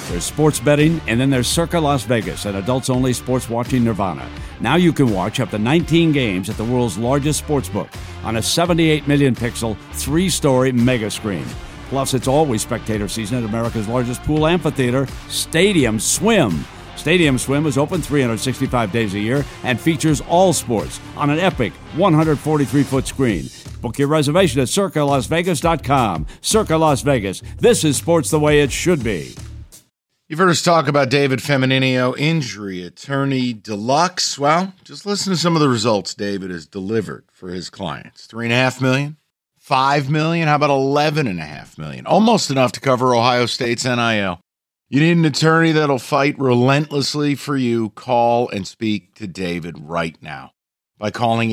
There's sports betting, and then there's Circa Las Vegas, an adults-only sports watching nirvana. Now you can watch up to 19 games at the world's largest sportsbook on a 78 million pixel, 3-story mega screen. Plus, it's always spectator season at America's largest pool amphitheater, Stadium Swim. Stadium Swim is open 365 days a year and features all sports on an epic 143-foot screen. Book your reservation at CircaLasVegas.com. Circa Las Vegas. This is sports the way it should be. You've heard us talk about David Femininio, injury attorney deluxe. Well, just listen to some of the results David has delivered for his clients. $3.5 million, $5 million, how about $11.5 million? Almost enough to cover Ohio State's NIL. You need an attorney that'll fight relentlessly for you. Call and speak to David right now by calling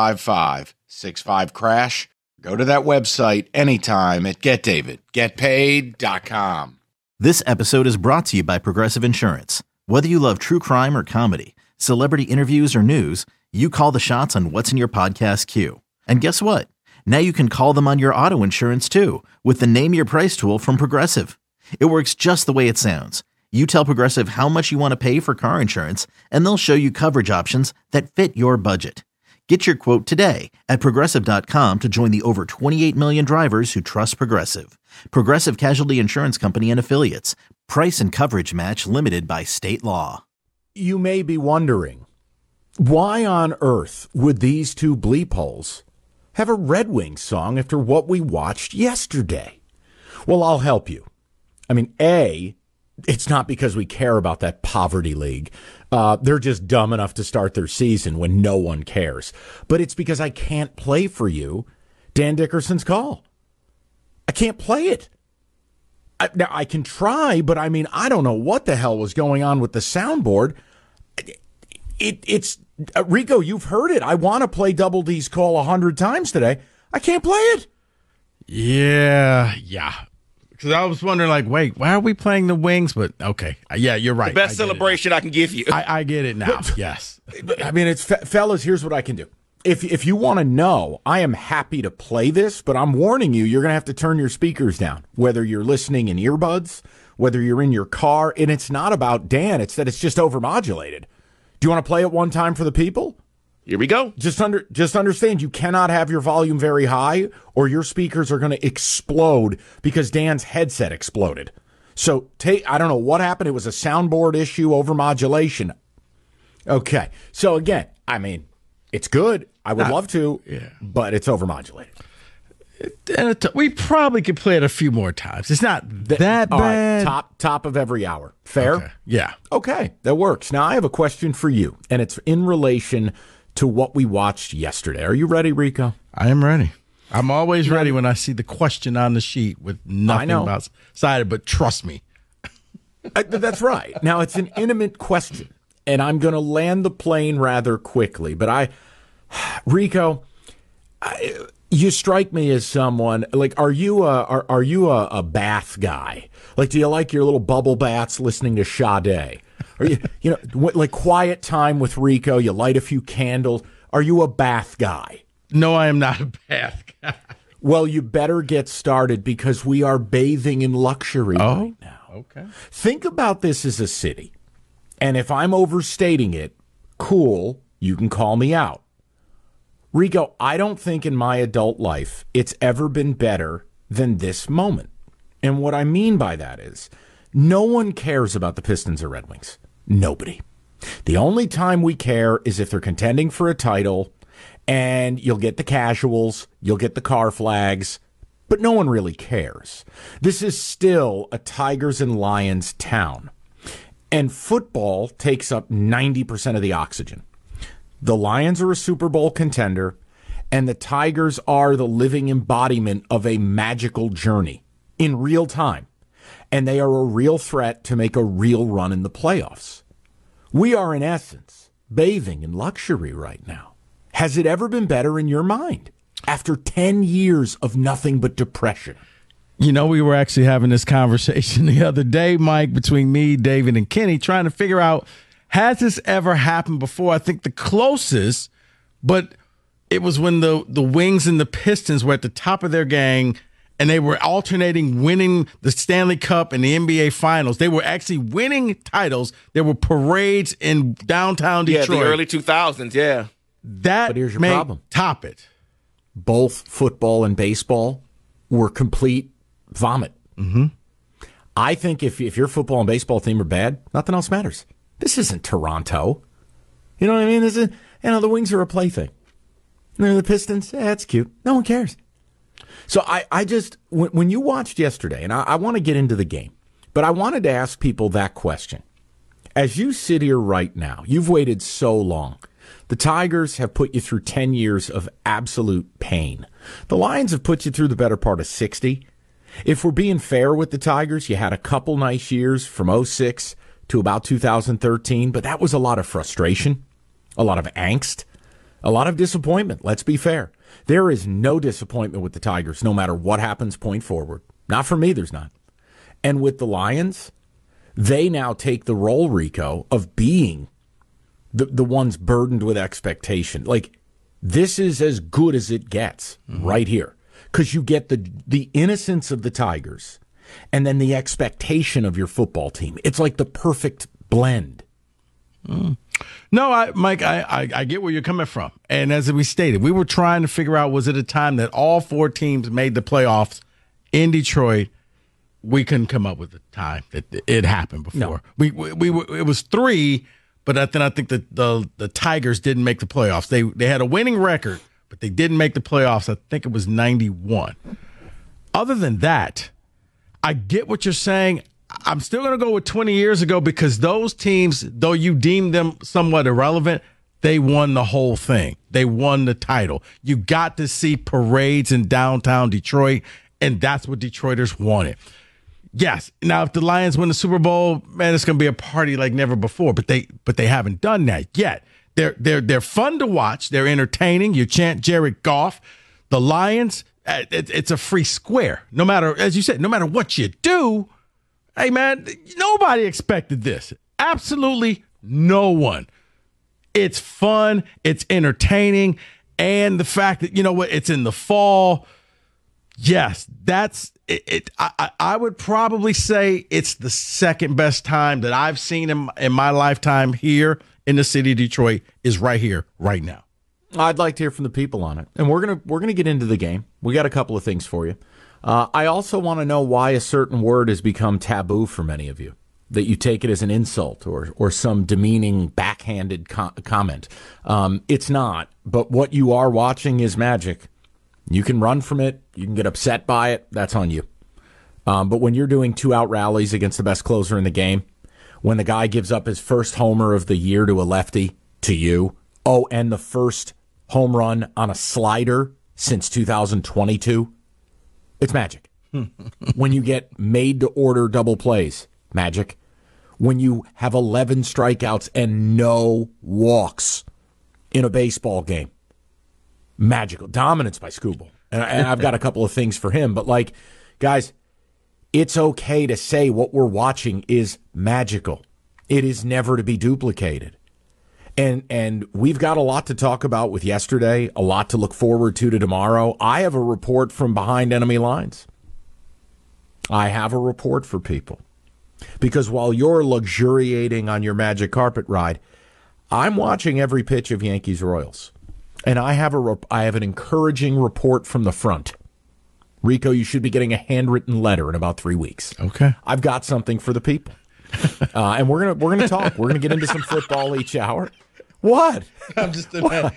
855-65-CRASH. Go to that website anytime at getdavidgetpaid.com. This episode is brought to you by Progressive Insurance. Whether you love true crime or comedy, celebrity interviews or news, you call the shots on what's in your podcast queue. And guess what? Now you can call them on your auto insurance too with the Name Your Price tool from Progressive. It works just the way it sounds. You tell Progressive how much you want to pay for car insurance, and they'll show you coverage options that fit your budget. Get your quote today at Progressive.com to join the over 28 million drivers who trust Progressive. Progressive Casualty Insurance Company and Affiliates. Price and coverage match limited by state law. You may be wondering, why on earth would these two bleep holes have a Red Wings song after what we watched yesterday? Well, I'll help you. I mean, A, it's not because we care about that poverty league. They're just dumb enough to start their season when no one cares. But it's because I can't play for you Dan Dickerson's call. I can't play it. Now, I can try, but I mean, I don't know what the hell was going on with the soundboard. It's Rico, you've heard it. I want to play Double D's call 100 times today. I can't play it. Yeah. Because I was wondering, like, wait, why are we playing the Wings? But, okay. Yeah, you're right. The best celebration I can give you. I get it now. Yes. I mean, it's fellas, here's what I can do. If you want to know, I am happy to play this, but I'm warning you, you're going to have to turn your speakers down, whether you're listening in earbuds, whether you're in your car. And it's not about Dan. It's that it's just overmodulated. Do you want to play it one time for the people? Here we go. Just understand, you cannot have your volume very high or your speakers are going to explode because Dan's headset exploded. So I don't know what happened. It was a soundboard issue, overmodulation. Okay. So again, I mean, it's good. I would love to, but it's overmodulated. We probably could play it a few more times. It's not that bad. Right, top of every hour. Fair? Okay. Yeah. Okay, that works. Now I have a question for you, and it's in relation to what we watched yesterday. Are you ready, Rico? I am ready. I'm always ready when I see the question on the sheet with nothing about cited, but trust me. That's right. Now, it's an intimate question, and I'm going to land the plane rather quickly. But Rico, you strike me as someone, like, are you a bath guy? Like, do you like your little bubble baths listening to Sade? Or like quiet time with Rico, you light a few candles. Are you a bath guy? No, I am not a bath guy. Well, you better get started because we are bathing in luxury right now. Okay. Think about this as a city. And if I'm overstating it, cool, you can call me out. Rico, I don't think in my adult life it's ever been better than this moment. And what I mean by that is no one cares about the Pistons or Red Wings. Nobody. The only time we care is if they're contending for a title, and you'll get the casuals, you'll get the car flags, but no one really cares. This is still a Tigers and Lions town, and football takes up 90% of the oxygen. The Lions are a Super Bowl contender, and the Tigers are the living embodiment of a magical journey in real time, and they are a real threat to make a real run in the playoffs. We are, in essence, bathing in luxury right now. Has it ever been better in your mind after 10 years of nothing but depression? You know, we were actually having this conversation the other day, Mike, between me, David, and Kenny, trying to figure out, has this ever happened before? I think the closest, but it was when the Wings and the Pistons were at the top of their game, and they were alternating winning the Stanley Cup and the NBA Finals. They were actually winning titles. There were parades in downtown Detroit. Yeah, the early 2000s, yeah. That But here's your may problem. top it. Both football and baseball were complete vomit. Mm-hmm. I think if your football and baseball team are bad, nothing else matters. This isn't Toronto. You know what I mean? This is, the Wings are a plaything. The Pistons, that's cute. No one cares. So I just, when you watched yesterday, and I want to get into the game, but I wanted to ask people that question. As you sit here right now, you've waited so long. The Tigers have put you through 10 years of absolute pain. The Lions have put you through the better part of 60. If we're being fair with the Tigers, you had a couple nice years from 06 to about 2013, but that was a lot of frustration, a lot of angst, a lot of disappointment. Let's be fair. There is no disappointment with the Tigers, no matter what happens point forward. Not for me, there's not. And with the Lions, they now take the role, Rico, of being the ones burdened with expectation. Like, this is as good as it gets right here. Because you get the innocence of the Tigers and then the expectation of your football team. It's like the perfect blend. No, Mike, I get where you're coming from. And as we stated, we were trying to figure out, was it a time that all four teams made the playoffs in Detroit? We couldn't come up with a time that it happened before. No. It was three, but then I think the Tigers didn't make the playoffs. They had a winning record, but they didn't make the playoffs. I think it was 91. Other than that, I get what you're saying. I'm still going to go with 20 years ago because those teams, though you deem them somewhat irrelevant, they won the whole thing. They won the title. You got to see parades in downtown Detroit, and that's what Detroiters wanted. Yes. Now, if the Lions win the Super Bowl, man, it's going to be a party like never before. But they haven't done that yet. They're fun to watch. They're entertaining. You chant Jared Goff. The Lions, it's a free square. No matter, as you said, no matter what you do. Hey, man, nobody expected this. Absolutely no one. It's fun. It's entertaining. And the fact that, you know what, it's in the fall. Yes, that's it. I would probably say it's the second best time that I've seen in my lifetime here in the city of Detroit is right here, right now. I'd like to hear from the people on it. And we're gonna get into the game. We got a couple of things for you. I also want to know why a certain word has become taboo for many of you, that you take it as an insult or some demeaning, backhanded comment. It's not, but what you are watching is magic. You can run from it. You can get upset by it. That's on you. But when you're doing 2-out rallies against the best closer in the game, when the guy gives up his first homer of the year to a lefty, to you, and the first home run on a slider since 2022, it's magic. When you get made to order double plays, magic. When you have 11 strikeouts and no walks in a baseball game, magical. Dominance by Skubal. And I've got a couple of things for him. But, like, guys, it's okay to say what we're watching is magical. It is never to be duplicated. And we've got a lot to talk about with yesterday, a lot to look forward to tomorrow. I have a report from behind enemy lines. I have a report for people. Because while you're luxuriating on your magic carpet ride, I'm watching every pitch of Yankees-Royals. And I have an encouraging report from the front. Rico, you should be getting a handwritten letter in about 3 weeks. Okay. I've got something for the people. And we're gonna talk. We're gonna get into some football each hour. What? I'm just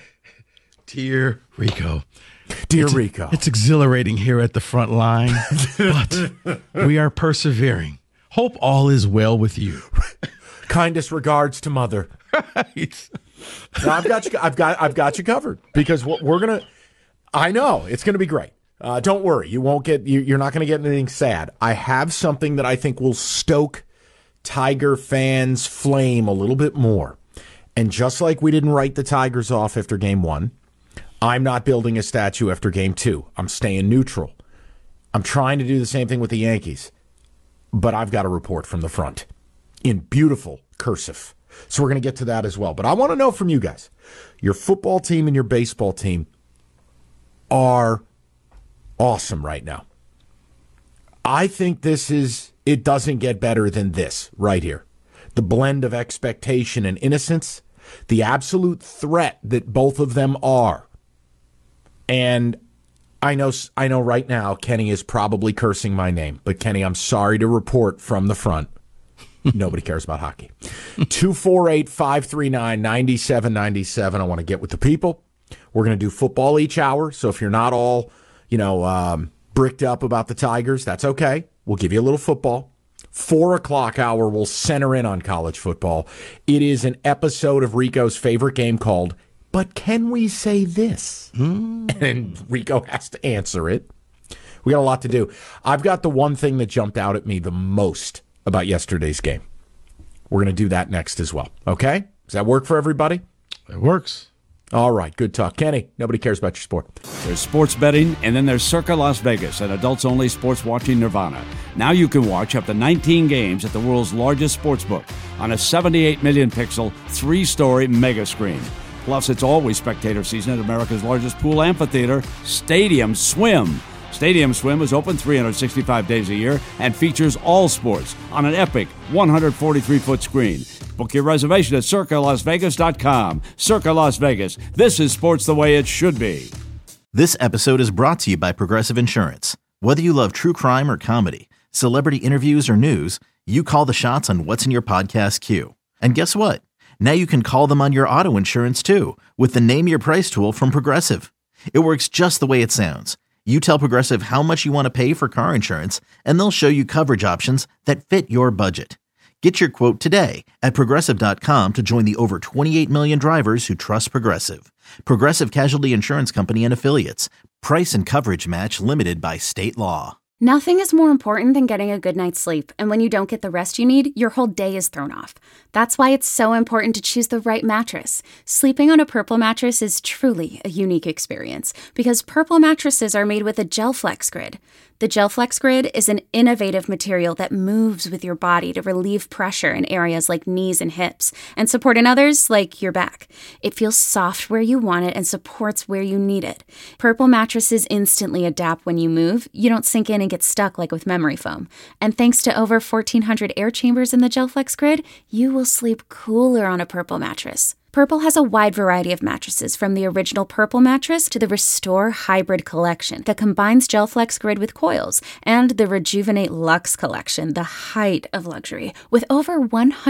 Dear Rico. Rico. It's exhilarating here at the front line, but we are persevering. Hope all is well with you. Kindest regards to Mother. Right. No, I've got you covered because what we're gonna. I know it's gonna be great. Don't worry, you won't get. You're not gonna get anything sad. I have something that I think will stoke Tiger fans' flame a little bit more. And just like we didn't write the Tigers off after game 1, I'm not building a statue after game 2. I'm staying neutral. I'm trying to do the same thing with the Yankees. But I've got a report from the front in beautiful cursive. So we're going to get to that as well. But I want to know from you guys, your football team and your baseball team are awesome right now. I think it doesn't get better than this right here. The blend of expectation and innocence, the absolute threat that both of them are. And I know right now Kenny is probably cursing my name, but Kenny, I'm sorry to report from the front. Nobody cares about hockey. 248-539-9797. I want to get with the people. We're going to do football each hour. So if you're not all, bricked up about the Tigers, that's okay. We'll give you a little football. 4 o'clock hour, we'll center in on college football. It is an episode of Rico's favorite game called But Can We Say This? And Rico has to answer it. We got a lot to do. I've got the one thing that jumped out at me the most about yesterday's game. We're going to do that next as well. Okay? Does that work for everybody? It works. All right. Good talk. Kenny, nobody cares about your sport. There's sports betting, and then there's Circa Las Vegas, an adults-only sports watching nirvana. Now you can watch up to 19 games at the world's largest sports book on a 78 million pixel, 3-story mega screen. Plus, it's always spectator season at America's largest pool amphitheater, Stadium Swim. Stadium Swim is open 365 days a year and features all sports on an epic 143-foot screen. Book your reservation at CircaLasVegas.com. Circa Las Vegas. This is sports the way it should be. This episode is brought to you by Progressive Insurance. Whether you love true crime or comedy, celebrity interviews or news, you call the shots on what's in your podcast queue. And guess what? Now you can call them on your auto insurance too with the Name Your Price tool from Progressive. It works just the way it sounds. You tell Progressive how much you want to pay for car insurance, and they'll show you coverage options that fit your budget. Get your quote today at Progressive.com to join the over 28 million drivers who trust Progressive. Progressive Casualty Insurance Company and Affiliates. Price and coverage match limited by state law. Nothing is more important than getting a good night's sleep, and when you don't get the rest you need, your whole day is thrown off. That's why it's so important to choose the right mattress. Sleeping on a Purple mattress is truly a unique experience because Purple mattresses are made with a GelFlex Grid. The GelFlex Grid is an innovative material that moves with your body to relieve pressure in areas like knees and hips and support in others like your back. It feels soft where you want it and supports where you need it. Purple mattresses instantly adapt when you move. You don't sink in and get stuck like with memory foam. And thanks to over 1,400 air chambers in the GelFlex Grid, you will sleep cooler on a Purple mattress. Purple has a wide variety of mattresses, from the original Purple mattress to the Restore Hybrid collection that combines GelFlex Grid with coils, and the Rejuvenate Luxe collection, the height of luxury, with over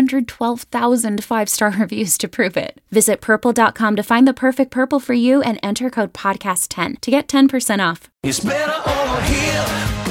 112,000 five-star reviews to prove it. Visit Purple.com to find the perfect Purple for you and enter code podcast10 to get 10% off. It's better over here.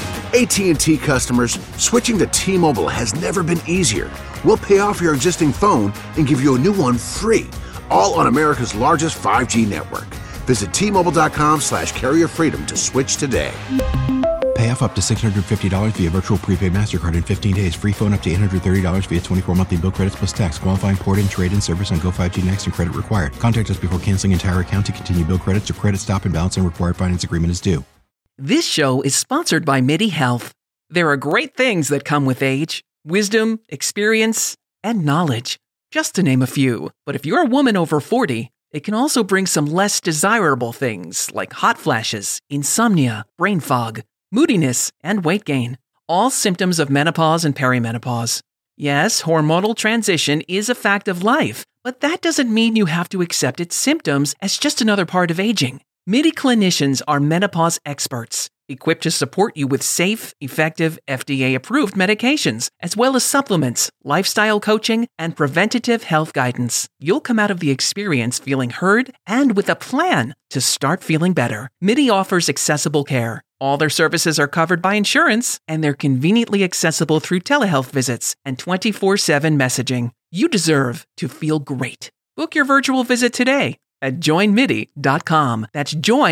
AT&T customers, switching to T-Mobile has never been easier. We'll pay off your existing phone and give you a new one free, all on America's largest 5G network. Visit T-Mobile.com/carrier freedom to switch today. Pay off up to $650 via virtual prepaid MasterCard in 15 days. Free phone up to $830 via 24 monthly bill credits plus tax. Qualifying port and trade-in service on Go 5G Next and credit required. Contact us before canceling entire account to continue bill credits or credit stop and balance and required finance agreement is due. This show is sponsored by MIDI Health. There are great things that come with age. Wisdom, experience, and knowledge, just to name a few. But if you're a woman over 40, it can also bring some less desirable things like hot flashes, insomnia, brain fog, moodiness, and weight gain. All symptoms of menopause and perimenopause. Yes, hormonal transition is a fact of life, but that doesn't mean you have to accept its symptoms as just another part of aging. MIDI clinicians are menopause experts, equipped to support you with safe, effective, FDA-approved medications, as well as supplements, lifestyle coaching, and preventative health guidance. You'll come out of the experience feeling heard and with a plan to start feeling better. MIDI offers accessible care. All their services are covered by insurance, and they're conveniently accessible through telehealth visits and 24/7 messaging. You deserve to feel great. Book your virtual visit today at joinmidi.com. That's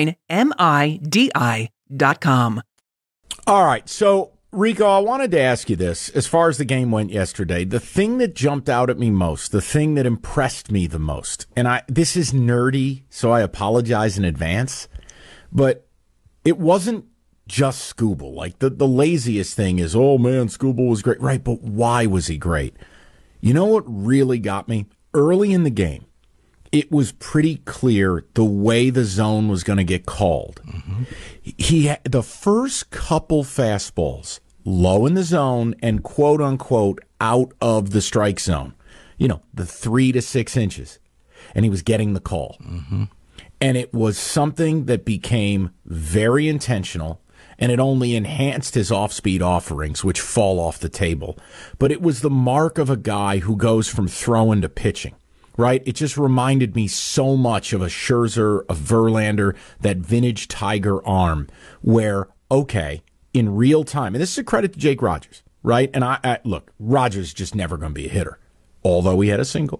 joinmidi.com. All right, so Rico, I wanted to ask you this. As far as the game went yesterday, the thing that jumped out at me most, the thing that impressed me the most, and this is nerdy, so I apologize in advance, but it wasn't just Skubal. Like, the laziest thing is, oh man, Skubal was great. Right, but why was he great? You know what really got me? Early in the game, it was pretty clear the way the zone was going to get called. Mm-hmm. The first couple fastballs low in the zone and quote unquote out of the strike zone. The 3 to 6 inches. And he was getting the call. Mm-hmm. And it was something that became very intentional, and it only enhanced his off-speed offerings, which fall off the table. But it was the mark of a guy who goes from throwing to pitching, right? It just reminded me so much of a Scherzer, a Verlander, that vintage Tiger arm where, okay, in real time, and this is a credit to Jake Rogers, right? And I look, Rogers is just never going to be a hitter, although he had a single.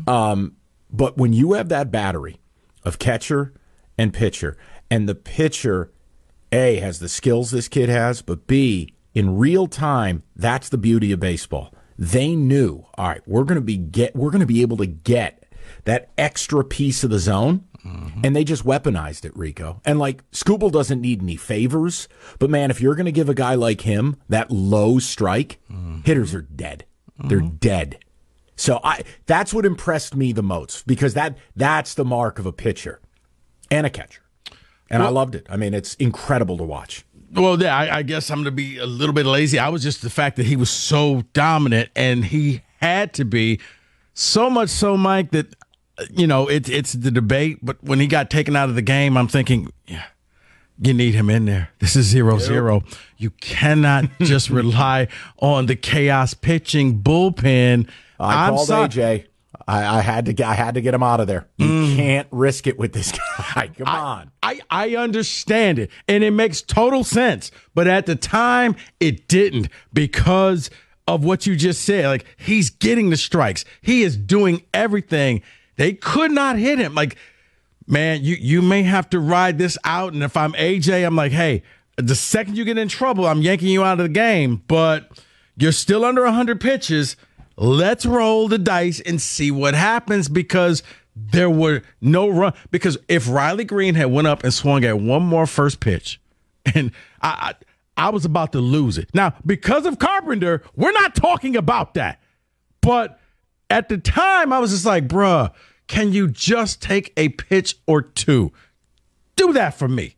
But when you have that battery of catcher and pitcher, and the pitcher, A, has the skills this kid has, but B, in real time, that's the beauty of baseball. They knew, all right, we're going to be able to get that extra piece of the zone, and they just weaponized it, Rico. And Skubal doesn't need any favors, but man, if you're going to give a guy like him that low strike, hitters are dead. They're dead. So that's what impressed me the most, because that's the mark of a pitcher and a catcher. And I loved it. I mean, it's incredible to watch. Well, yeah, I guess I'm going to be a little bit lazy. I was just the fact that he was so dominant, and he had to be so much so, Mike, that, it's the debate. But when he got taken out of the game, I'm thinking, yeah, you need him in there. This is 0-0. You cannot just rely on the chaos pitching bullpen. I called AJ. I had to get him out of there. You can't risk it with this guy. Come on. I understand it, and it makes total sense. But at the time, it didn't, because of what you just said. He's getting the strikes. He is doing everything. They could not hit him. Man, you may have to ride this out. And if I'm AJ, I'm like, hey, the second you get in trouble, I'm yanking you out of the game. But you're still under 100 pitches. Let's roll the dice and see what happens, because there were no run. Because if Riley Green had went up and swung at one more first pitch, and I was about to lose it. Now, because of Carpenter, we're not talking about that. But at the time, I was just like, bruh, can you just take a pitch or two? Do that for me.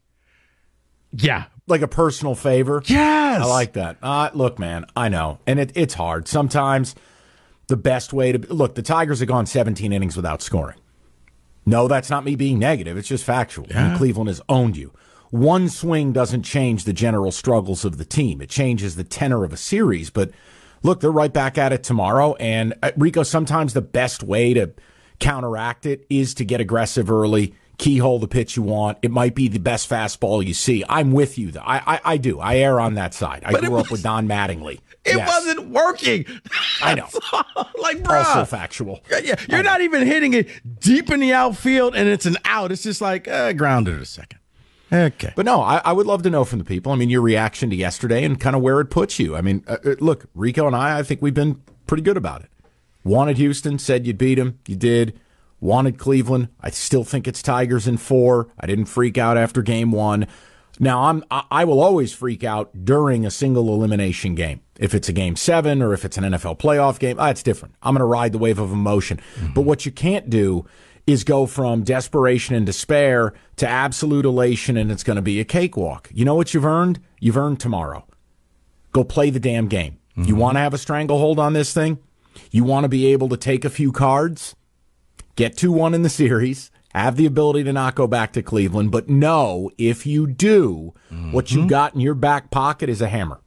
Yeah. Like a personal favor? Yes. I like that. Look, man, I know. And it's hard. Sometimes the best way to look, the Tigers have gone 17 innings without scoring. No, that's not me being negative. It's just factual. Yeah. Cleveland has owned you. One swing doesn't change the general struggles of the team. It changes the tenor of a series. But look, they're right back at it tomorrow. And Rico, sometimes the best way to counteract it is to get aggressive early, keyhole the pitch you want. It might be the best fastball you see. I'm with you, though. I do. I err on that side. I grew up with Don Mattingly. It wasn't working. I know. Bro. Also factual. Yeah, you're not even hitting it deep in the outfield, and it's an out. It's just grounded a second. Okay. But no, I would love to know from the people. I mean, your reaction to yesterday and kind of where it puts you. I mean, look, Rico and I think we've been pretty good about it. Wanted Houston, said you'd beat him. You did. Wanted Cleveland. I still think it's Tigers in 4. I didn't freak out after game 1. Now, I will always freak out during a single elimination game. If it's a game 7 or if it's an NFL playoff game, it's different. I'm going to ride the wave of emotion. Mm-hmm. But what you can't do is go from desperation and despair to absolute elation, and it's going to be a cakewalk. You know what you've earned? You've earned tomorrow. Go play the damn game. Mm-hmm. You want to have a stranglehold on this thing? You want to be able to take a few cards? Get 2-1 in the series, have the ability to not go back to Cleveland, but know if you do, what you got in your back pocket is a hammer.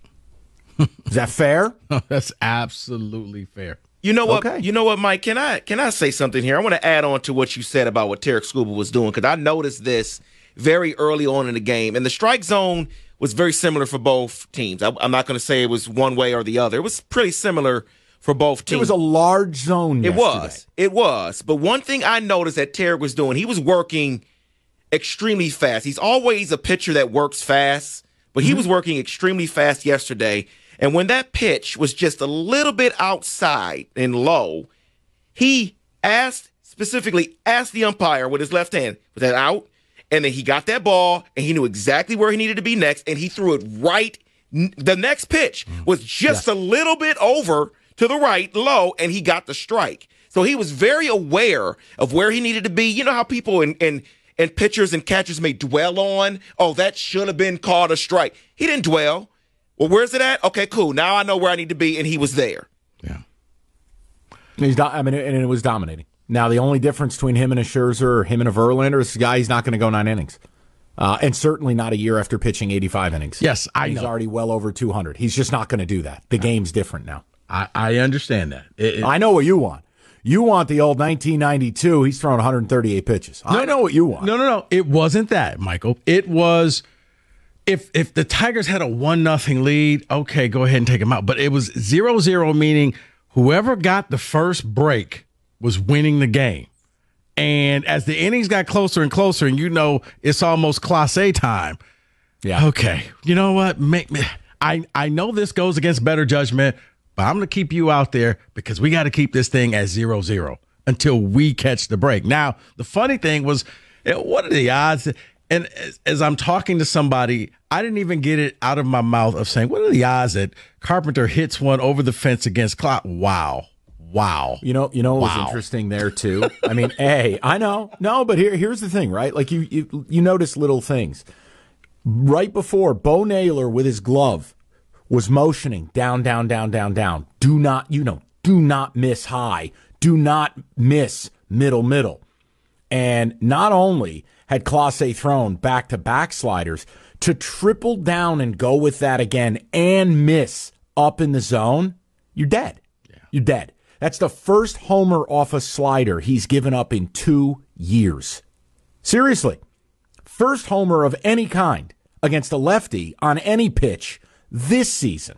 Is that fair? That's absolutely fair. You know what? Okay. You know what, Mike? Can I say something here? I want to add on to what you said about what Tarek Skubal was doing, because I noticed this very early on in the game, and the strike zone was very similar for both teams. I'm not going to say it was one way or the other. It was pretty similar for both teams. It was a large zone yesterday. It was. But one thing I noticed that Tarek was doing, he was working extremely fast. He's always a pitcher that works fast, but he was working extremely fast yesterday. And when that pitch was just a little bit outside and low, he specifically asked the umpire with his left hand, was that out? And then he got that ball, and he knew exactly where he needed to be next, and he threw it right. The next pitch was just a little bit over to the right, low, and he got the strike. So he was very aware of where he needed to be. You know how people and pitchers and catchers may dwell on, that should have been called a strike. He didn't dwell. Well, where's it at? Okay, cool. Now I know where I need to be, and he was there. Yeah. And it was dominating. Now, the only difference between him and a Scherzer or him and a Verlander is this guy, he's not going to go 9 innings. And certainly not a year after pitching 85 innings. Yes, I know. He's already well over 200. He's just not going to do that. The game's different now. I understand that. I know what you want. You want the old 1992, he's throwing 138 pitches. I know what you want. No. It wasn't that, Michael. It was if the Tigers had a 1-0 lead, okay, go ahead and take them out. But it was 0-0, meaning whoever got the first break was winning the game. And as the innings got closer and closer, and it's almost Class A time. Yeah. Okay, you know what? I know this goes against better judgment, but I'm going to keep you out there because we got to keep this thing at 0-0 until we catch the break. Now, the funny thing was, what are the odds? And as I'm talking to somebody, I didn't even get it out of my mouth of saying, what are the odds that Carpenter hits one over the fence against Clock? Wow. You know what was interesting there too? I mean, I know. No, but here's the thing, right? Like you notice little things. Right before, Bo Naylor with his glove was motioning down. Do not miss high. Do not miss middle. And not only had Clase thrown back-to-back sliders, to triple down and go with that again and miss up in the zone, you're dead. Yeah. You're dead. That's the first homer off a slider he's given up in 2 years. Seriously. First homer of any kind against a lefty on any pitch this season.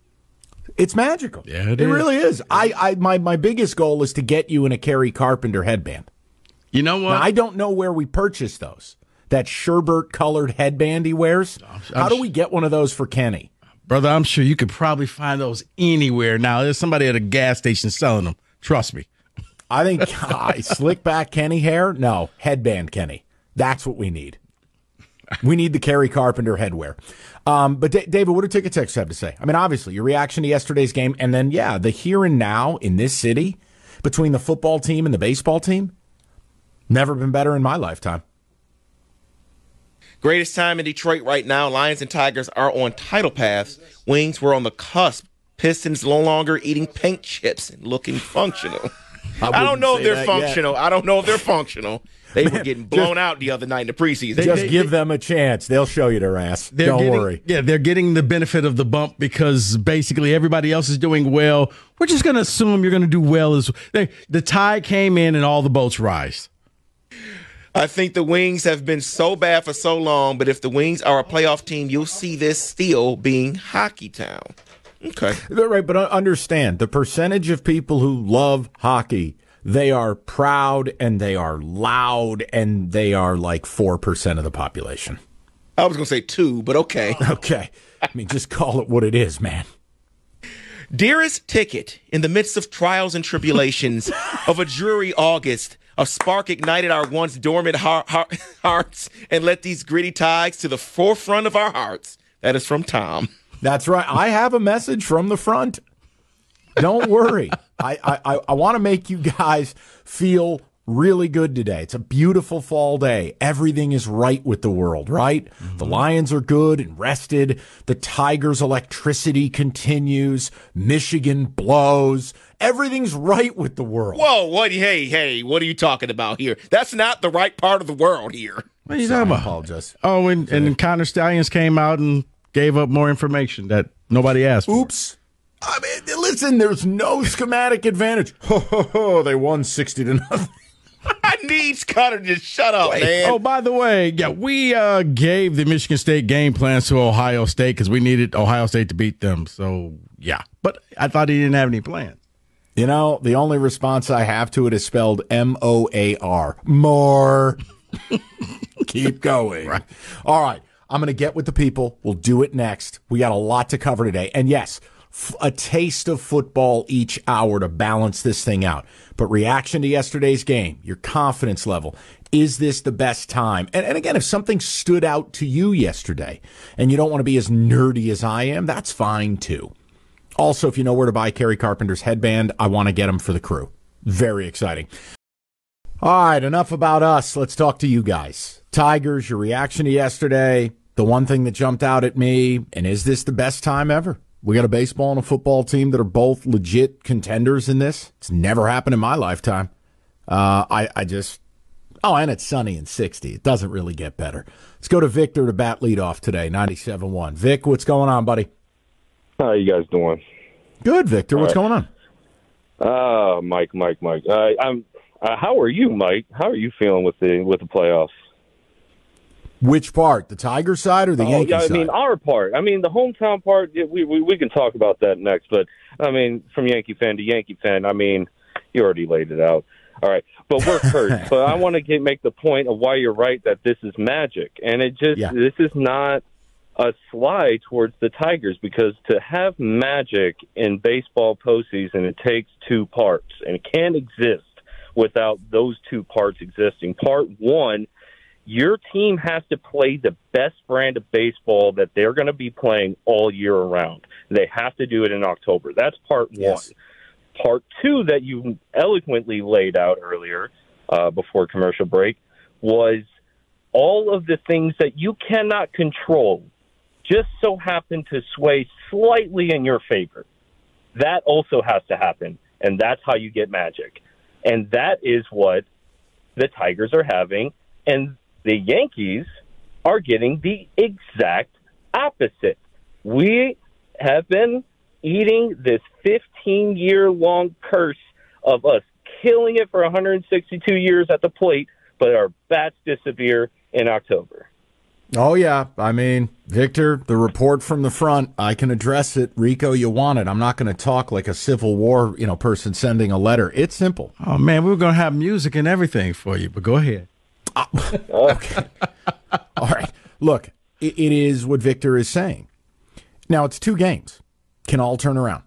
It's magical. Yeah, it really is. My biggest goal is to get you in a Kerry Carpenter headband. You know what? Now, I don't know where we purchase those. That Sherbert-colored headband he wears. How do we get one of those for Kenny? Brother, I'm sure you could probably find those anywhere now. There's somebody at a gas station selling them. Trust me. I think slick back Kenny hair? No, headband Kenny. That's what we need. We need the Kerry Carpenter headwear. But David, what do Ticket Text have to say? I mean, obviously, your reaction to yesterday's game, and then, the here and now in this city between the football team and the baseball team, never been better in my lifetime. Greatest time in Detroit right now. Lions and Tigers are on title paths. Wings were on the cusp. Pistons no longer eating paint chips and looking functional. I don't know if they're functional. I don't know if they're functional. They were getting blown out the other night in the preseason. Just give them a chance. They'll show you their ass. Don't worry. Yeah, they're getting the benefit of the bump because basically everybody else is doing well. We're just going to assume you're going to do well. The tide came in and all the boats rise. I think the Wings have been so bad for so long, but if the Wings are a playoff team, you'll see this still being Hockey Town. Okay. Right, but understand, the percentage of people who love hockey, they are proud and they are loud and they are like 4% of the population. I was going to say 2, but okay. Okay. I mean, just call it what it is, man. Dearest Ticket, in the midst of trials and tribulations of a dreary August, a spark ignited our once dormant hearts and let these gritty tides to the forefront of our hearts. That is from Tom. That's right. I have a message from the front. Don't worry. I want to make you guys feel really good today. It's a beautiful fall day. Everything is right with the world, right? Mm-hmm. The Lions are good and rested. The Tigers' electricity continues. Michigan blows. Everything's right with the world. Whoa, what? Hey, what are you talking about here? That's not the right part of the world here. What are you talking about? I apologize. Oh, and Connor Stallions came out and gave up more information that nobody asked for. Oops. I mean, listen, there's no schematic advantage. They won 60-0. I need Connor to just shut up, man. Oh, by the way, we gave the Michigan State game plans to Ohio State because we needed Ohio State to beat them. So, yeah. But I thought he didn't have any plans. You know, the only response I have to it is spelled M-O-A-R. More. Keep going. Right. All right. I'm going to get with the people. We'll do it next. We got a lot to cover today. And yes, a taste of football each hour to balance this thing out. But reaction to yesterday's game, your confidence level, is this the best time? And again, if something stood out to you yesterday and you don't want to be as nerdy as I am, that's fine too. Also, if you know where to buy Kerry Carpenter's headband, I want to get them for the crew. Very exciting. All right, enough about us. Let's talk to you guys. Tigers, your reaction to yesterday. the one thing that jumped out at me, and is this the best time ever? We got a baseball and a football team that are both legit contenders in this. It's never happened in my lifetime. And it's sunny and 60. It doesn't really get better. Let's go to Victor to bat leadoff today, 97.1. Vic, what's going on, buddy? How you guys doing? Good, Victor. What's going on? Mike. How are you, Mike? How are you feeling with the playoffs? Which part, the Tiger side or the Yankee side? I mean, our part. I mean, the hometown part, we can talk about that next. But, I mean, from Yankee fan to Yankee fan, I mean, you already laid it out. All right, but we're first. But I want to make the point of why you're right that this is magic. And this is not a slide towards the Tigers, because to have magic in baseball postseason, it takes two parts, and it can't exist without those two parts existing. Part one, your team has to play the best brand of baseball that they're going to be playing all year around. They have to do it in October. That's part one. Part two that you eloquently laid out earlier before commercial break was all of the things that you cannot control just so happen to sway slightly in your favor. That also has to happen, and that's how you get magic. And that is what the Tigers are having, and the Yankees are getting the exact opposite. We have been eating this 15-year-long curse of us killing it for 162 years at the plate, but our bats disappear in October. Oh, yeah. I mean, Victor, the report from the front, I can address it. Rico, you want it. I'm not going to talk like a Civil War, person sending a letter. It's simple. Oh, man, we were going to have music and everything for you, but go ahead. Okay. All right. Look, it is what Victor is saying. Now, it's 2 games. Can all turn around.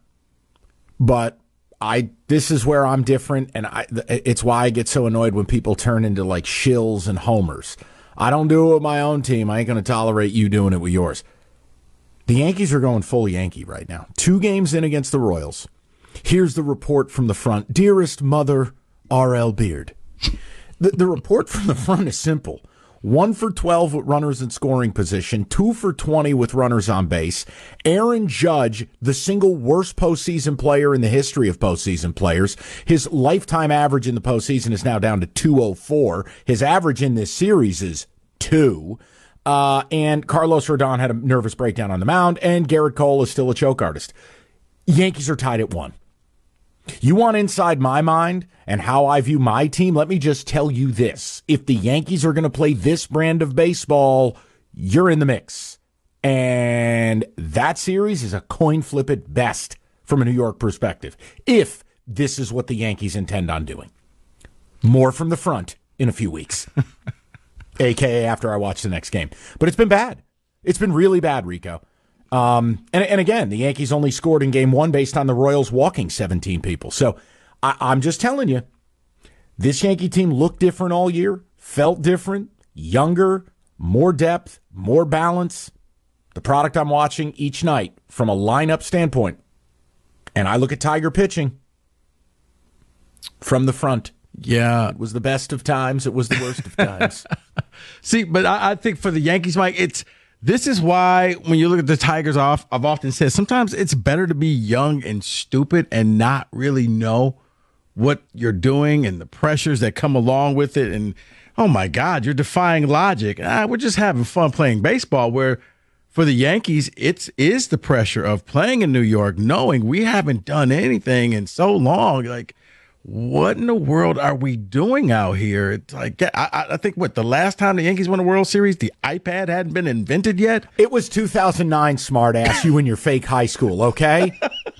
But this is where I'm different, and it's why I get so annoyed when people turn into like shills and homers. I don't do it with my own team. I ain't going to tolerate you doing it with yours. The Yankees are going full Yankee right now. 2 games in against the Royals. Here's the report from the front. Dearest mother, R.L. Beard. The report from the front is simple. 1 for 12 with runners in scoring position, 2 for 20 with runners on base. Aaron Judge, the single worst postseason player in the history of postseason players. His lifetime average in the postseason is now down to 204. His average in this series is 2. And Carlos Rodon had a nervous breakdown on the mound, and Garrett Cole is still a choke artist. Yankees are tied at 1. You want inside my mind and how I view my team? Let me just tell you this. If the Yankees are going to play this brand of baseball, you're in the mix. And that series is a coin flip at best from a New York perspective, if this is what the Yankees intend on doing. More from the front in a few weeks, a.k.a. after I watch the next game. But it's been bad. It's been really bad, Rico. And again, the Yankees only scored in game 1 based on the Royals walking 17 people. So I'm just telling you, this Yankee team looked different all year, felt different, younger, more depth, more balance. The product I'm watching each night from a lineup standpoint. And I look at Tiger pitching from the front. Yeah. It was the best of times. It was the worst of times. See, but I think for the Yankees, Mike, this is why when you look at the Tigers I've often said sometimes it's better to be young and stupid and not really know what you're doing and the pressures that come along with it. And, oh, my God, you're defying logic. We're just having fun playing baseball, where for the Yankees, it is the pressure of playing in New York, knowing we haven't done anything in so long. Like, what in the world are we doing out here? It's like, I think, the last time the Yankees won a World Series, the iPad hadn't been invented yet? It was 2009, smartass, you and your fake high school, okay?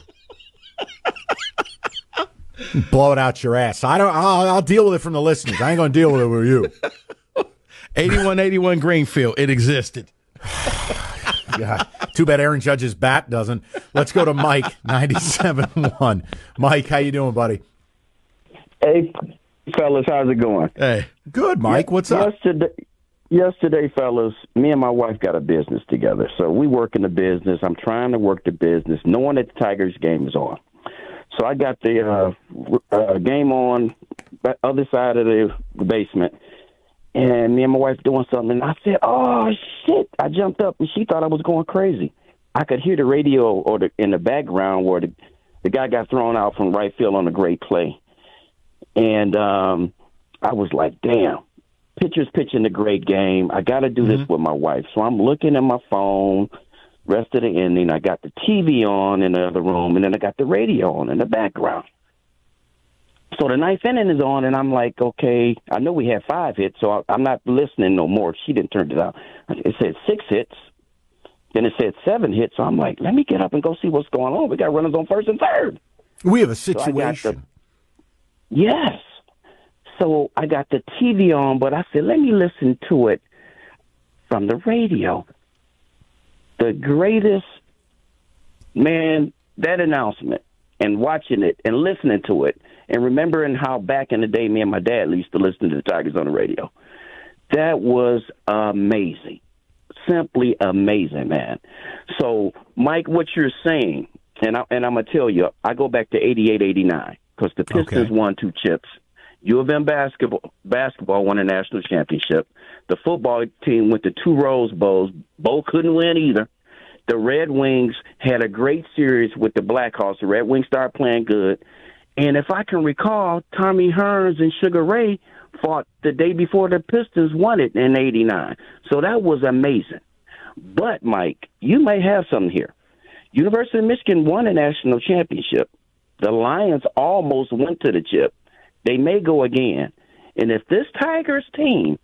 Blow it out your ass. I'll deal with it from the listeners. I ain't going to deal with it with you. 8181 Greenfield, it existed. God. Too bad Aaron Judge's bat doesn't. Let's go to Mike, 97.1. Mike, how you doing, buddy? Hey, fellas, how's it going? Hey. Good, Mike. What's up? Yesterday, fellas, me and my wife got a business together. So we work in the business. I'm trying to work the business, knowing that the Tigers game is on. So I got the game on the other side of the basement. and me and my wife doing something, and I said, "Oh shit!" I jumped up, and she thought I was going crazy. I could hear the radio or in the background where the guy got thrown out from right field on a great play, and I was like, "Damn, pitcher's pitching a great game. I got to do this with my wife." So I'm looking at my phone. Rest of the inning, I got the TV on in the other room, and then I got the radio on in the background. So the ninth inning is on, and I'm like, okay, I know we had 5 hits, so I'm not listening no more. She didn't turn it out. It said 6 hits. Then it said 7 hits. So I'm like, let me get up and go see what's going on. We got runners on first and third. We have a situation. Yes. So I got the TV on, but I said, let me listen to it from the radio. The greatest, man, that announcement and watching it and listening to it and remembering how back in the day me and my dad used to listen to the Tigers on the radio. That was amazing. Simply amazing, man. So, Mike, what you're saying, and I'm going to tell you, I go back to 88, 89 because the Pistons won 2 chips. U of M basketball won a national championship. The football team went to 2 Rose Bowls. Both couldn't win either. The Red Wings had a great series with the Blackhawks. The Red Wings started playing good. And if I can recall, Tommy Hearns and Sugar Ray fought the day before the Pistons won it in 89. So that was amazing. But, Mike, you may have something here. University of Michigan won a national championship. The Lions almost went to the chip. They may go again. And if this Tigers team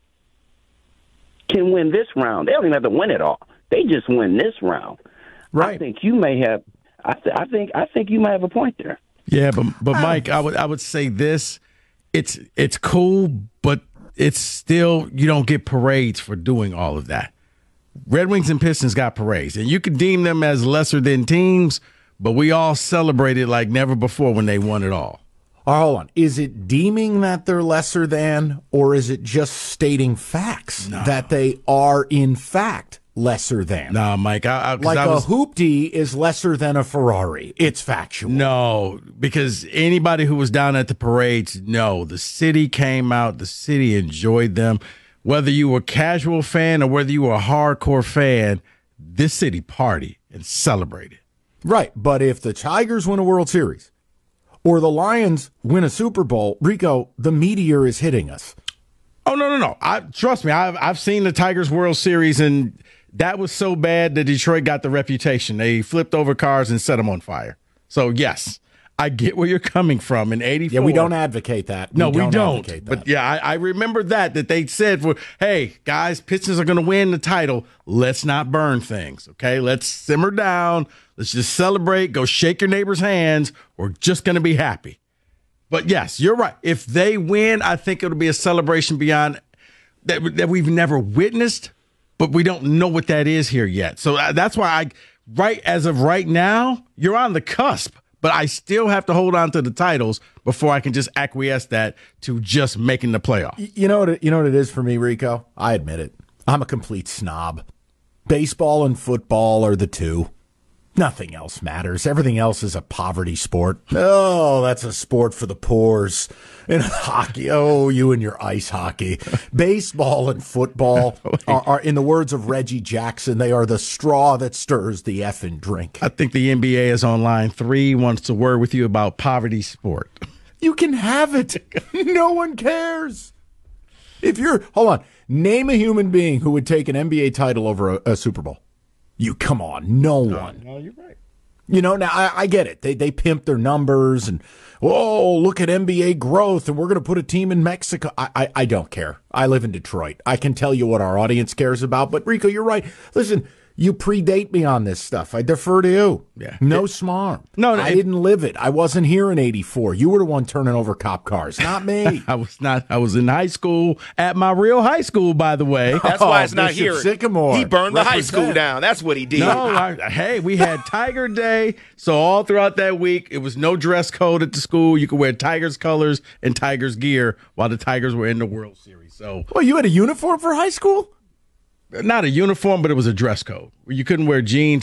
can win this round, they don't even have to win it all. They just win this round. Right. I think you may have. I think you might have a point there. Yeah, but Mike, I would say this: it's cool, but it's still you don't get parades for doing all of that. Red Wings and Pistons got parades, and you could deem them as lesser than teams, but we all celebrated like never before when they won it all. Hold on. Is it deeming that they're lesser than, or is it just stating facts that they are, in fact, lesser than? No, Mike. A hoopty is lesser than a Ferrari. It's factual. No, because anybody who was down at the parades, the city came out. The city enjoyed them. Whether you were a casual fan or whether you were a hardcore fan, this city partied and celebrated. Right, but if the Tigers win a World Series, or the Lions win a Super Bowl, Rico, the meteor is hitting us. Oh, no. Trust me, I've seen the Tigers World Series, and that was so bad that Detroit got the reputation. They flipped over cars and set them on fire. So, yes, I get where you're coming from in 84. Yeah, we don't advocate that. We don't. But, yeah, I remember that they said, hey, guys, Pistons are going to win the title. Let's not burn things, okay? Let's simmer down. Let's just celebrate, go shake your neighbor's hands. We're just going to be happy. But, yes, you're right. If they win, I think it'll be a celebration beyond that we've never witnessed, but we don't know what that is here yet. So that's why as of right now, you're on the cusp. But I still have to hold on to the titles before I can just acquiesce that to just making the playoff. You know what it is for me, Rico? I admit it. I'm a complete snob. Baseball and football are the two. Nothing else matters. Everything else is a poverty sport. Oh, that's a sport for the poors. And hockey, you and your ice hockey. Baseball and football are, in the words of Reggie Jackson, they are the straw that stirs the effing drink. I think the NBA is on line 3, wants to word with you about poverty sport. You can have it. No one cares. Hold on, name a human being who would take an NBA title over a Super Bowl. Come on, no one. No, you're right. Now I get it. They pimp their numbers and, look at NBA growth and we're going to put a team in Mexico. I don't care. I live in Detroit. I can tell you what our audience cares about. But, Rico, you're right. Listen, you predate me on this stuff. I defer to you. Yeah. No smarm. No, I didn't live it. I wasn't here in 84. You were the one turning over cop cars, not me. I was not. I was in high school at my real high school, by the way. That's why it's not Bishop here. Sycamore. He burned the high school down. That's what he did. No, hey, we had Tiger Day. So all throughout that week, it was no dress code at the school. You could wear Tigers colors and Tigers gear while the Tigers were in the World Series. So, you had a uniform for high school? Not a uniform, but it was a dress code. You couldn't wear jeans.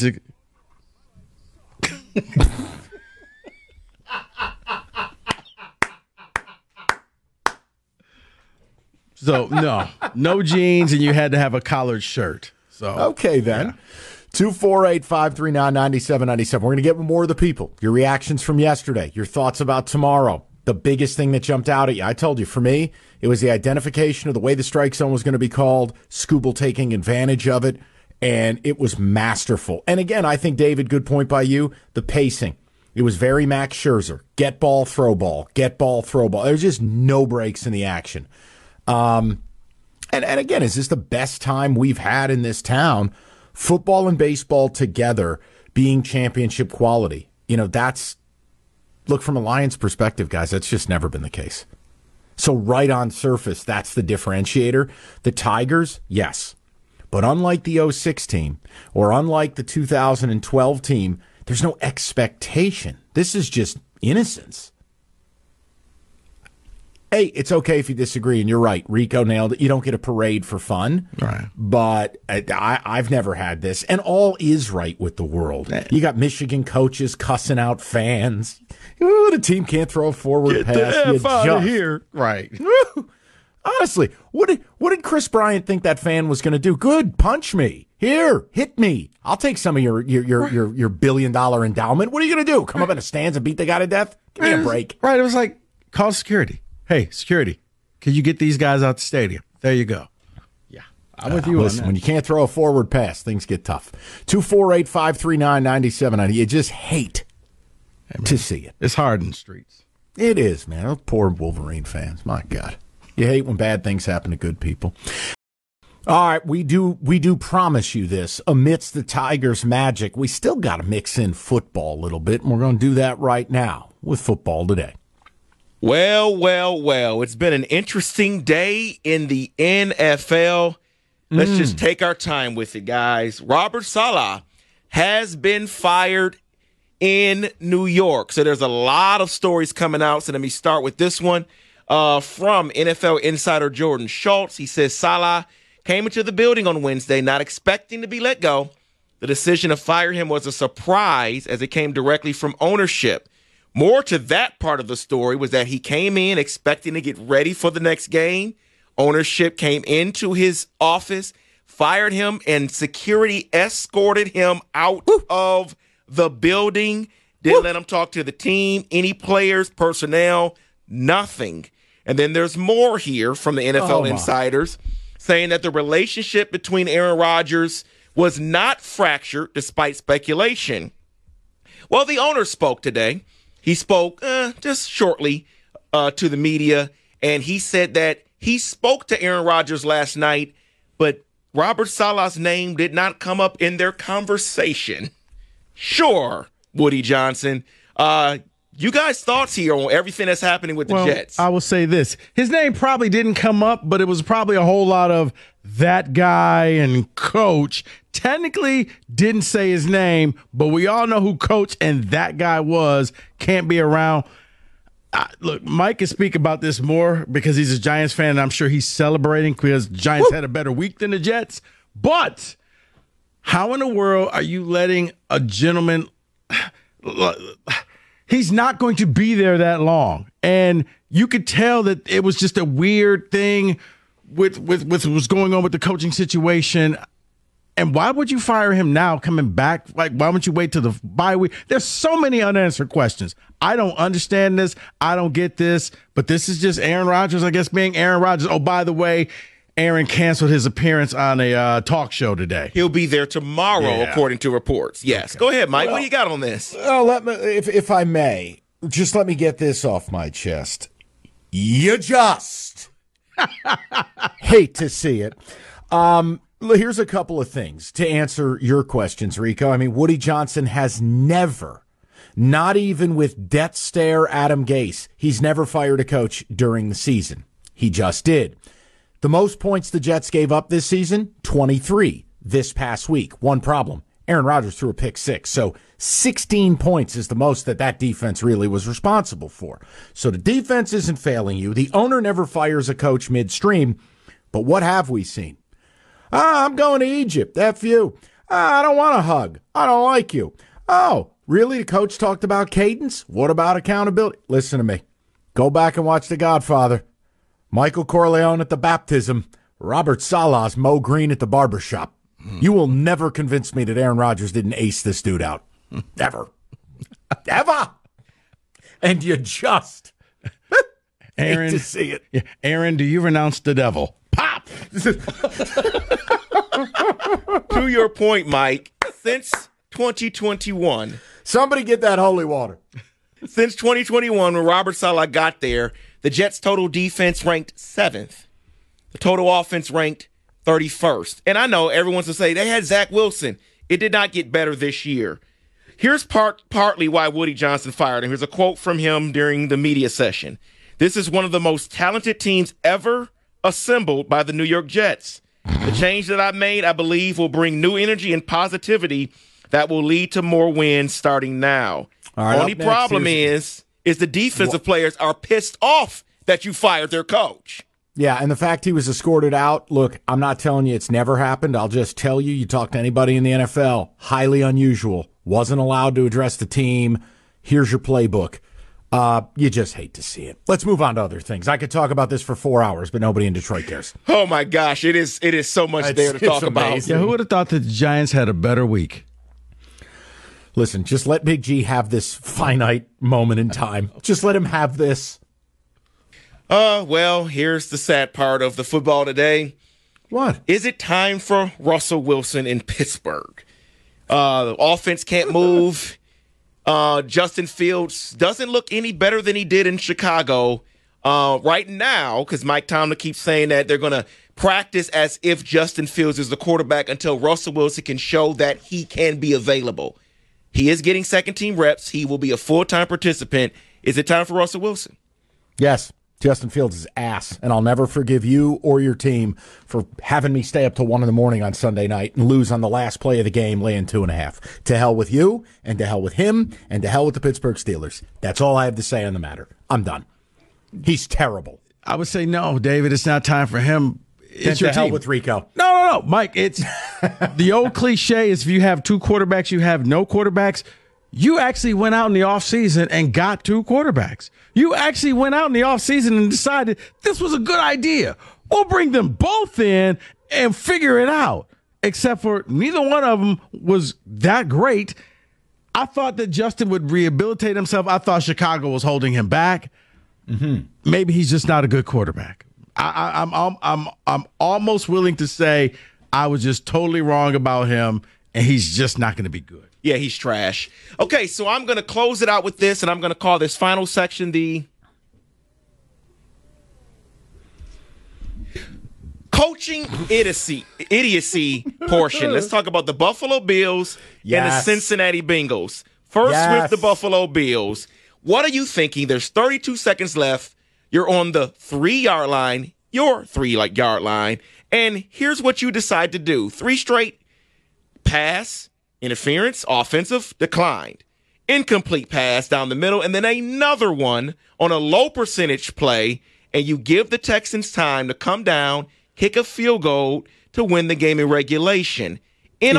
So, no jeans, and you had to have a collared shirt. So okay, then. 248-539-9797. We're going to get more of the people. Your reactions from yesterday, your thoughts about tomorrow. The biggest thing that jumped out at you, I told you, for me, it was the identification of the way the strike zone was going to be called, Skubal taking advantage of it, and it was masterful. And again, I think, David, good point by you, the pacing. It was very Max Scherzer. Get ball, throw ball. Get ball, throw ball. There's just no breaks in the action. And again, is this the best time we've had in this town? Football and baseball together being championship quality. Look, from a Lions perspective, guys, that's just never been the case. So right on surface, that's the differentiator. The Tigers, yes. But unlike the 06 team or unlike the 2012 team, there's no expectation. This is just innocence. Hey, it's okay if you disagree, and you're right. Rico nailed it. You don't get a parade for fun. Right. But I've never had this. And all is right with the world. You got Michigan coaches cussing out fans. Ooh, the team can't throw a forward pass. Get the F out of here. Right. Honestly, what did Chris Bryant think that fan was going to do? Good, punch me. Here, hit me. I'll take some of your $1 billion endowment. What are you going to do? Come up in the stands and beat the guy to death? Give me a break. Right. It was like, call security. Hey, security, could you get these guys out the stadium? There you go. Yeah, I'm with you on that. When you can't throw a forward pass, things get tough. 248-539-9790. You just hate to see it. It's hard in the streets. It is, man. Those poor Wolverine fans. My God. You hate when bad things happen to good people. All right, we do promise you this. Amidst the Tigers' magic, we still got to mix in football a little bit, and we're going to do that right now with Football Today. Well. It's been an interesting day in the NFL. Let's just take our time with it, guys. Robert Saleh has been fired in New York. So there's a lot of stories coming out. So let me start with this one from NFL insider Jordan Schultz. He says Saleh came into the building on Wednesday not expecting to be let go. The decision to fire him was a surprise as it came directly from ownership. More to that part of the story was that he came in expecting to get ready for the next game. Ownership came into his office, fired him, and security escorted him out of the building. Didn't let him talk to the team, any players, personnel, nothing. And then there's more here from the NFL insiders saying that the relationship between Aaron Rodgers was not fractured despite speculation. Well, the owner spoke today. He spoke just shortly to the media, and he said that he spoke to Aaron Rodgers last night, but Robert Saleh's name did not come up in their conversation. Sure, Woody Johnson. You guys' thoughts here on everything that's happening with the Jets? I will say this. His name probably didn't come up, but it was probably a whole lot of that guy and coach. Technically didn't say his name, but we all know who coach and that guy was. Can't be around. Look, Mike can speak about this more because he's a Giants fan, and I'm sure he's celebrating because the Giants had a better week than the Jets. But how in the world are you letting a gentleman – he's not going to be there that long. And you could tell that it was just a weird thing with what's going on with the coaching situation. And why would you fire him now coming back? Like, why wouldn't you wait till the bye week? There's so many unanswered questions. I don't understand this. I don't get this. But this is just Aaron Rodgers, I guess, being Aaron Rodgers. Oh, by the way, Aaron canceled his appearance on a talk show today. He'll be there tomorrow, according to reports. Yes. Okay. Go ahead, Mike. What do you got on this? Well, let me, if I may, just let me get this off my chest. You just hate to see it. Here's a couple of things to answer your questions, Rico. I mean, Woody Johnson has never, not even with death stare Adam Gase, he's never fired a coach during the season. He just did. The most points the Jets gave up this season, 23 this past week. One problem, Aaron Rodgers threw a pick six. So 16 points is the most that defense really was responsible for. So the defense isn't failing you. The owner never fires a coach midstream. But what have we seen? I'm going to Egypt. F you. I don't want a hug. I don't like you. Oh, really? The coach talked about cadence? What about accountability? Listen to me. Go back and watch The Godfather. Michael Corleone at the baptism, Robert Saleh's Mo Green at the barbershop. You will never convince me that Aaron Rodgers didn't ace this dude out. Ever. Ever. And you just Aaron, hate to see it. Yeah, Aaron, do you renounce the devil? Pop! To your point, Mike, since 2021. Somebody get that holy water. Since 2021, when Robert Saleh got there, the Jets' total defense ranked 7th. The total offense ranked 31st. And I know everyone's going to say they had Zach Wilson. It did not get better this year. Here's partly why Woody Johnson fired him. Here's a quote from him during the media session. "This is one of the most talented teams ever assembled by the New York Jets. The change that I've made, I believe, will bring new energy and positivity that will lead to more wins starting now." Right, only problem is the defensive players are pissed off that you fired their coach. Yeah, and the fact he was escorted out, look, I'm not telling you it's never happened. I'll just tell you, you talk to anybody in the NFL, highly unusual. Wasn't allowed to address the team. Here's your playbook. You just hate to see it. Let's move on to other things. I could talk about this for 4 hours, but nobody in Detroit cares. Oh, my gosh. It is so much there to talk about. Yeah, who would have thought that the Giants had a better week? Listen, just let Big G have this finite moment in time. Just let him have this. Well, here's the sad part of the football today. What? Is it time for Russell Wilson in Pittsburgh? The offense can't move. Justin Fields doesn't look any better than he did in Chicago right now, because Mike Tomlin keeps saying that they're going to practice as if Justin Fields is the quarterback until Russell Wilson can show that he can be available. He is getting second-team reps. He will be a full-time participant. Is it time for Russell Wilson? Yes. Justin Fields is ass, and I'll never forgive you or your team for having me stay up till 1 a.m. on Sunday night and lose on the last play of the game, laying 2.5. To hell with you, and to hell with him, and to hell with the Pittsburgh Steelers. That's all I have to say on the matter. I'm done. He's terrible. I would say no, David. It's not time for him. It's your to hell team. with Rico. No, Mike. It's the old cliche is if you have 2 quarterbacks, you have no quarterbacks. You actually went out in the offseason and got 2 quarterbacks. You actually went out in the offseason and decided this was a good idea. We'll bring them both in and figure it out. Except for neither one of them was that great. I thought that Justin would rehabilitate himself. I thought Chicago was holding him back. Mm-hmm. Maybe he's just not a good quarterback. I'm almost willing to say I was just totally wrong about him, and he's just not going to be good. Yeah, he's trash. Okay, so I'm going to close it out with this, and I'm going to call this final section the coaching idiocy portion. Let's talk about the Buffalo Bills and the Cincinnati Bengals. First with the Buffalo Bills. What are you thinking? There's 32 seconds left. You're on the 3-yard line, your 3-yard line, and here's what you decide to do. 3 straight pass, interference, offensive, declined. Incomplete pass down the middle, and then another one on a low percentage play, and you give the Texans time to come down, kick a field goal to win the game in regulation. In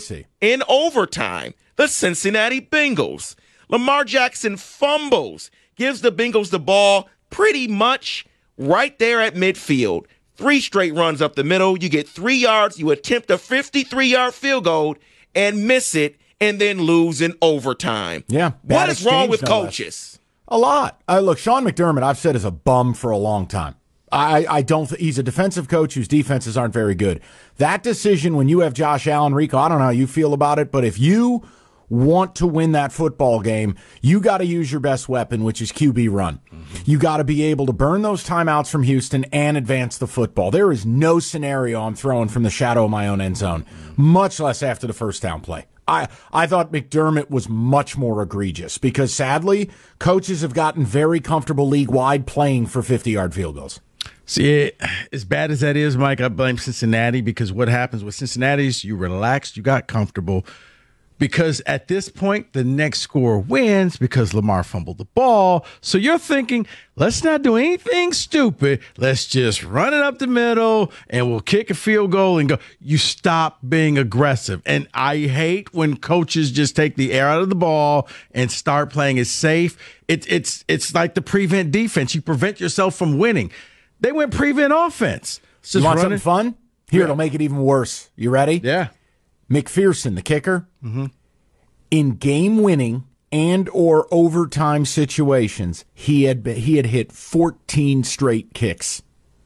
overtime, the Cincinnati Bengals. Lamar Jackson fumbles, gives the Bengals the ball pretty much right there at midfield. 3 straight runs up the middle. You get 3 yards. You attempt a 53-yard field goal and miss it and then lose in overtime. Yeah. What is wrong with coaches? A lot. Look, Sean McDermott, I've said, is a bum for a long time. I don't. He's a defensive coach whose defenses aren't very good. That decision when you have Josh Allen, Rico, I don't know how you feel about it, but if you want to win that football game, you got to use your best weapon, which is QB run. Mm-hmm. You got to be able to burn those timeouts from Houston and advance the football. There is no scenario I'm throwing from the shadow of my own end zone, much less after the first down play. I thought McDermott was much more egregious because, sadly, coaches have gotten very comfortable league-wide playing for 50-yard field goals. See, as bad as that is, Mike, I blame Cincinnati because what happens with Cincinnati is you relaxed, you got comfortable. Because at this point, the next score wins because Lamar fumbled the ball. So you're thinking, let's not do anything stupid. Let's just run it up the middle and we'll kick a field goal and go. You stop being aggressive. And I hate when coaches just take the air out of the ball and start playing it safe. It's like the prevent defense. You prevent yourself from winning. They went prevent offense. You want something fun? Here, it'll make it even worse. You ready? Yeah. McPherson, the kicker, in game-winning and or overtime situations, he had hit 14 straight kicks.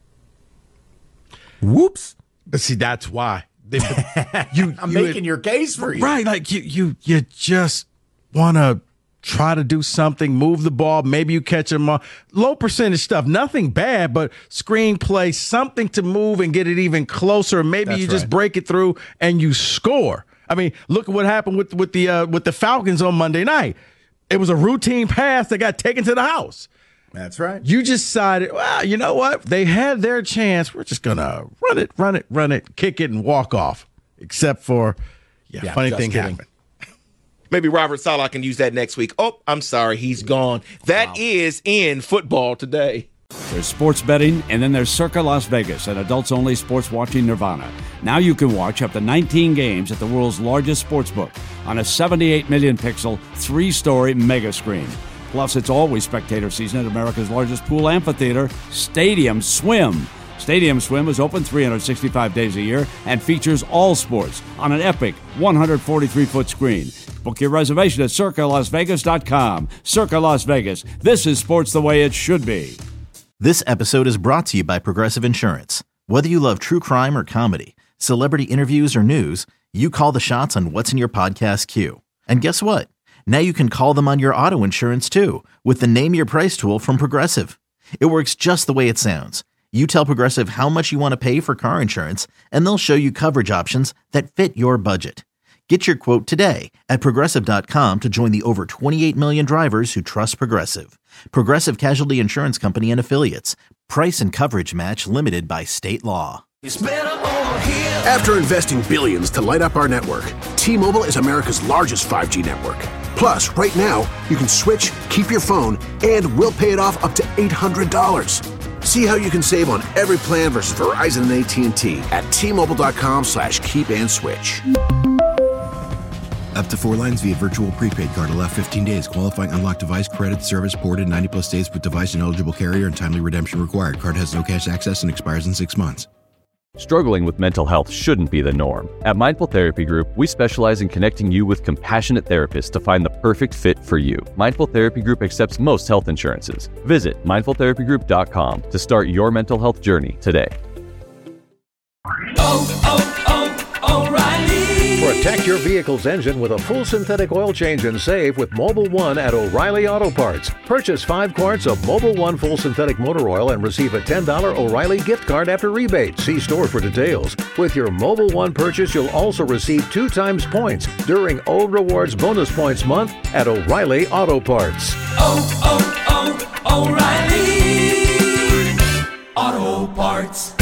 Whoops. But see, that's why. I'm making your case for you. Right, like you just want to try to do something, move the ball, maybe you catch them on low percentage stuff, nothing bad, but screenplay, something to move and get it even closer. Maybe you just break it through and you score. I mean, look at what happened with the Falcons on Monday night. It was a routine pass that got taken to the house. That's right. You just decided, well, you know what? They had their chance. We're just going to run it, kick it, and walk off. Except for, funny thing happened. Maybe Robert Saleh can use that next week. Oh, I'm sorry. He's gone. That is in football today. There's sports betting, and then there's Circa Las Vegas, an adults-only sports watching nirvana. Now you can watch up to 19 games at the world's largest sportsbook on a 78 million pixel, 3-story mega screen. Plus, it's always spectator season at America's largest pool amphitheater, Stadium Swim. Stadium Swim is open 365 days a year and features all sports on an epic 143-foot screen. Book your reservation at CircaLasVegas.com. Circa Las Vegas. This is sports the way it should be. This episode is brought to you by Progressive Insurance. Whether you love true crime or comedy, celebrity interviews or news, you call the shots on what's in your podcast queue. And guess what? Now you can call them on your auto insurance too with the Name Your Price tool from Progressive. It works just the way it sounds. You tell Progressive how much you want to pay for car insurance, and they'll show you coverage options that fit your budget. Get your quote today at Progressive.com to join the over 28 million drivers who trust Progressive. Progressive Casualty Insurance Company and Affiliates. Price and coverage match limited by state law. After investing billions to light up our network, T-Mobile is America's largest 5G network. Plus, right now, you can switch, keep your phone, and we'll pay it off up to $800. See how you can save on every plan versus Verizon and AT&T at T-Mobile.com/keep-and-switch. Up to 4 lines via virtual prepaid card. Allow 15 days. Qualifying unlocked device credit service ported 90-plus days with device and eligible carrier and timely redemption required. Card has no cash access and expires in 6 months. Struggling with mental health shouldn't be the norm. At Mindful Therapy Group, we specialize in connecting you with compassionate therapists to find the perfect fit for you. Mindful Therapy Group accepts most health insurances. Visit mindfultherapygroup.com to start your mental health journey today. O'Reilly. Protect your vehicle's engine with a full synthetic oil change and save with Mobil 1 at O'Reilly Auto Parts. Purchase 5 quarts of Mobil 1 full synthetic motor oil and receive a $10 O'Reilly gift card after rebate. See store for details. With your Mobil 1 purchase, you'll also receive 2 times points during O Rewards Bonus Points Month at O'Reilly Auto Parts. O'Reilly Auto Parts.